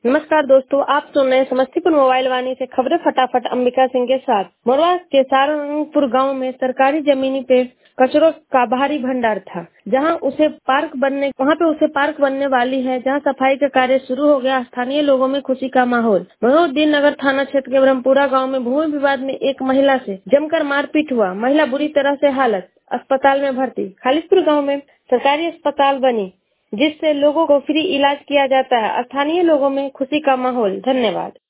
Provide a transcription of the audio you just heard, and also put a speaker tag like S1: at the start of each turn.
S1: नमस्कार दोस्तों, आप सुन रहे हैं समस्तीपुर मोबाइल वाणी से खबरें फटाफट अंबिका सिंह के साथ। मोरवा के सारंगपुर गांव में सरकारी जमीनी पे कचरों का भारी भंडार था, वहां पे उसे पार्क बनने वाली है, जहां सफाई का कार्य शुरू हो गया। स्थानीय लोगों में खुशी का माहौल। मनोहरदीन नगर थाना क्षेत्र के ब्रह्मपुरा गाँव में भूमि विवाद में एक महिला से जमकर मारपीट हुआ। महिला बुरी तरह से हालत, अस्पताल में भर्ती। खालिशपुर गाँव में सरकारी अस्पताल बनी, जिससे लोगों को फ्री इलाज किया जाता है। स्थानीय लोगों में खुशी का माहौल। धन्यवाद।